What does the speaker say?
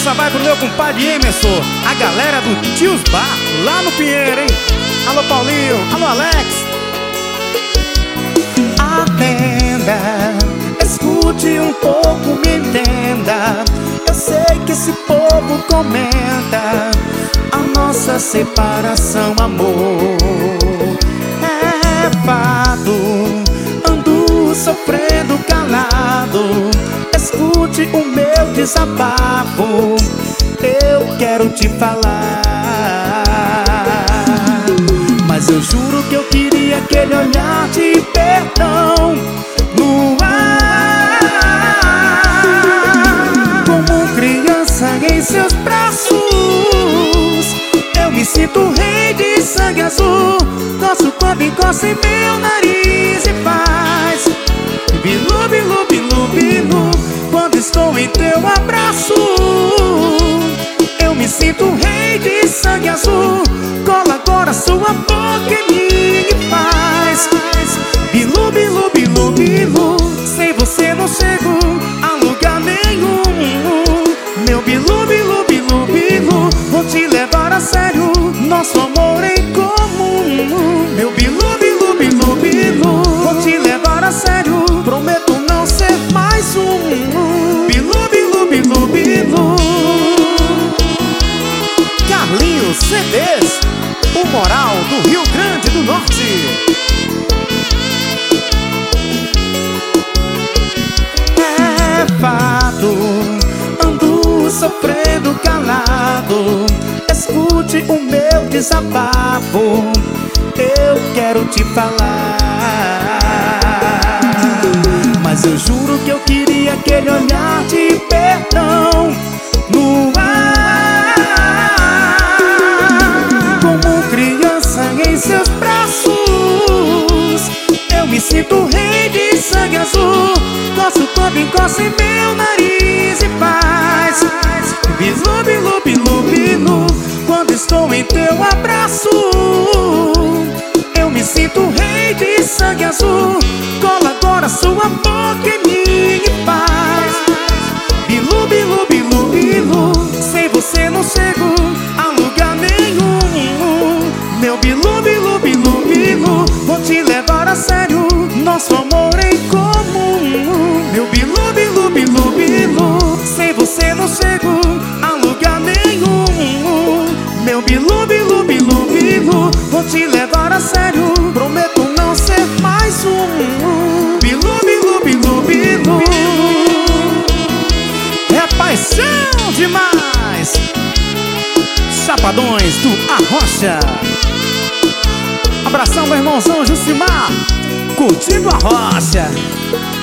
Essa vai pro meu compadre Emerson, a galera do Tios Bar, lá no Pinheiro, hein? Alô Paulinho, alô Alex. Atenda, escute um pouco, me entenda. Eu sei que esse povo comenta a nossa separação, amor. É fato, ando sofrendo calado. Escute o meu desabafo, eu quero te falar. Mas eu juro que eu queria aquele olhar de perdão no ar, como criança em seus braços. Eu me sinto rei de sangue azul. Nosso corpo encosta em meu nariz e faz bilu, bilu, bilu, bilu. Quando estou em teu abraço, eu me sinto rei de sangue azul. Cola agora sua boca em mim e faz bilu, bilu, bilu, bilu. Sem você não chego a lugar nenhum. Meu bilu, bilu, bilu, bilu. Vou te levar a sério, nosso amor em comum. Meu bilu, bilu, bilu, bilu. Vou te levar a sério, prometo não ser mais um. Bilu, bilu, bilu, bilu. Carlinhos CDs, o moral do Rio Grande do Norte. É fato, ando sofrendo calado. Escute o meu desabafo, eu quero te falar. Mas eu juro que eu queria aquele olhar de perdão no ar, como criança em seus braços. Eu me sinto rei de sangue azul. Nosso corpo encosta em meu nariz e faz bilu, bilu, bilu, bilu. Quando estou em teu abraço, eu me sinto rei de sangue azul. Cola agora sua boca em mim e faz bilu, bilu, bilu, bilu. Sem você não chego a lugar nenhum. Meu bilu, bilu, bilu, bilu. Vou te levar a sério, nosso amor em comum. Meu bilu, bilu, bilu, bilu. Sem você não chego a lugar nenhum. Meu bilu, bilu, bilu, bilu. Vou te levar a sério, prometo não ser mais um. Bilu, bilu, bilu, bilu. É paixão demais. Chapadões do Arrocha. Abração, meu irmãozão Jucimar, curtindo a rocha.